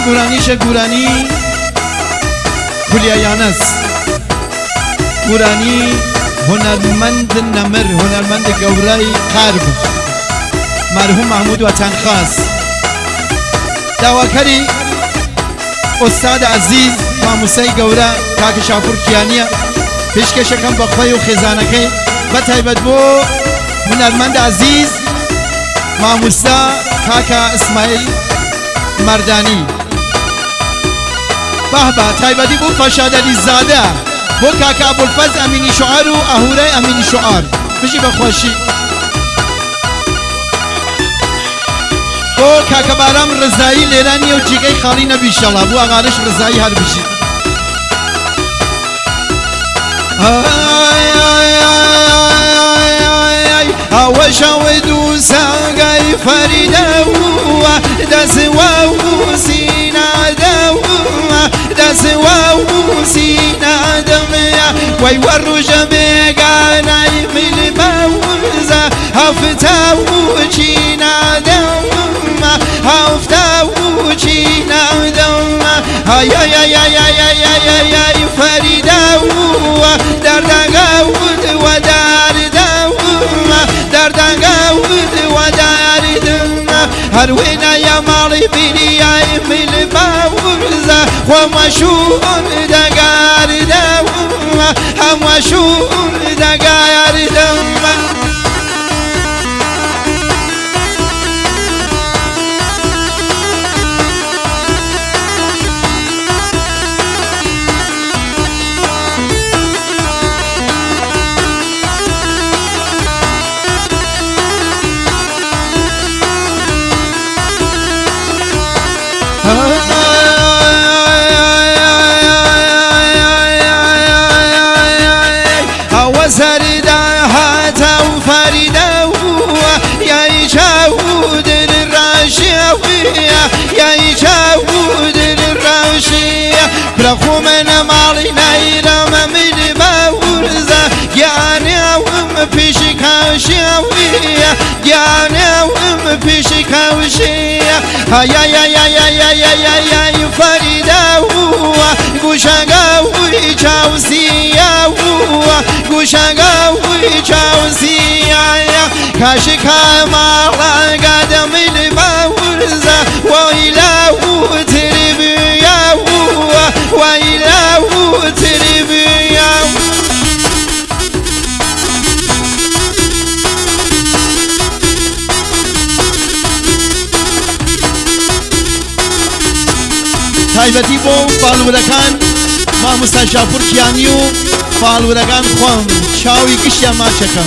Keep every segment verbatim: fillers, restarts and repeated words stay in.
گورانیش گورانی کلیا یانس گورانی هنرمند نمر هنرمند گورای قرب مرحوم محمود وطن خاص دواکری استاد عزیز ماموسای گورا کاک شاپور کیانیه پیشکشکم با خوی و خزانکی و تایبت بو هنرمند عزیز ماموسا کاک اسماعیل مردانی به به تایبتی بو فشاد علی زاده بو کاک ابوالفضل امینی شعار و اهوره امینی شعار بشی بخوشی بو کاک بارام رضایی لیرانی و جیگه خالی نبی شالله بو اغارش رضایی هر بشی وشود ساقي فريدة دسوا وسينا دو دسوا وسينا دميا ويورو جميقانا يميل موزة هفتا وشينا دم هفتا وشينا دم هاي هاي هاي هاي هاي هاي فريدة دردقا ودار دردقاود وداردم هروينا يا مالي بني يا من باورزا ومشون دقاردم همشون دقاردم يا يجاود الراشية برخو من مالي نايرم من باورزة يا وم فيش كاوشية يا وم فيش كاوشية هيا يا يا يا يا يا يا يا فريدة قوشاقاوي جاوسية قوشاقاوي جاوسية كاشكا مالا قدم الباورزة وإله تربية وإله تربية تایبەتی بۆ فالورەکان مامۆستا شاپور کیانی و فالورەکان خۆم چاوی گشتیان ماچەکەم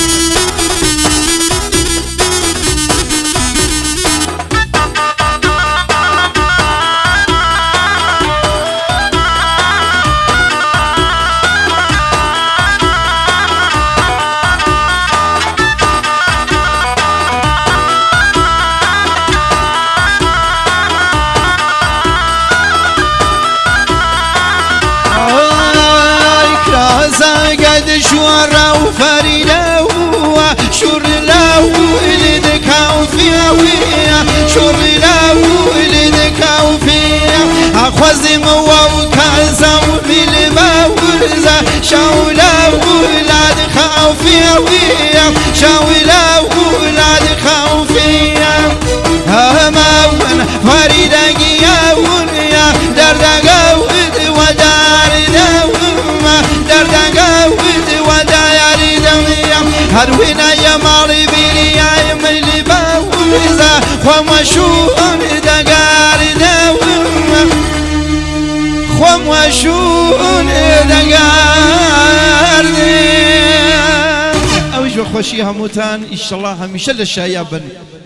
شوارا وفريدة شور لا ولد كوفيا شور لا ولد كوفيا أخوزم وكازا بالباورزا شولا ولاد خوفيا شولا ولاد خوفيا هما فريدة جياون يا دردقا ود ودار دوما دردقا ود ودار دوما هروينا يا مالي بيري يا ملي باورزا خمشون دقار دوما خمشون دقار دوما اوش بخوشي هموتان ان شاء الله هميشه للشايبن